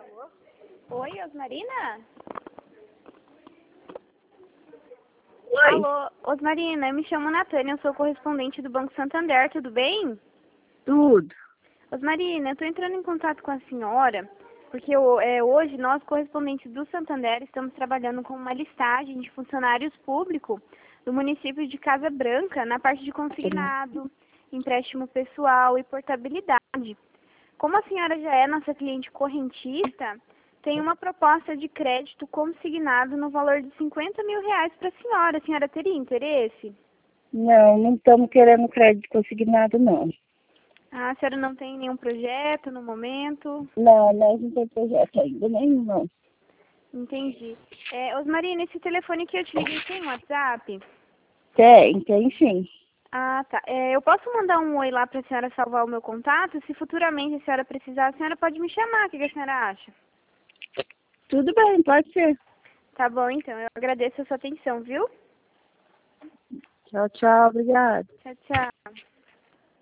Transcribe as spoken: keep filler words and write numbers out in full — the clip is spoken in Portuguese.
Oi, Osmarina? Oi. Alô, Osmarina, eu me chamo Natânia, eu sou correspondente do Banco Santander, tudo bem? Tudo. Osmarina, eu estou entrando em contato com a senhora, porque eu, é, hoje nós, correspondentes do Santander, estamos trabalhando com uma listagem de funcionários públicos do município de Casa Branca, na parte de consignado, empréstimo pessoal e portabilidade. Como a senhora já é nossa cliente correntista, tem uma proposta de crédito consignado no valor de cinquenta mil reais para a senhora. A senhora teria interesse? Não, não estamos querendo crédito consignado, não. Ah, a senhora não tem nenhum projeto no momento? Não, nós não temos projeto ainda, nenhum, não. Entendi. É, Osmarina, esse telefone que eu te liguei tem WhatsApp? Tem, tem sim. Ah, tá. É, eu posso mandar um oi lá para a senhora salvar o meu contato? Se futuramente a senhora precisar, a senhora pode me chamar. O que a senhora acha? Tudo bem, pode ser. Tá bom, então. Eu agradeço a sua atenção, viu? Tchau, tchau, obrigada. Tchau, tchau.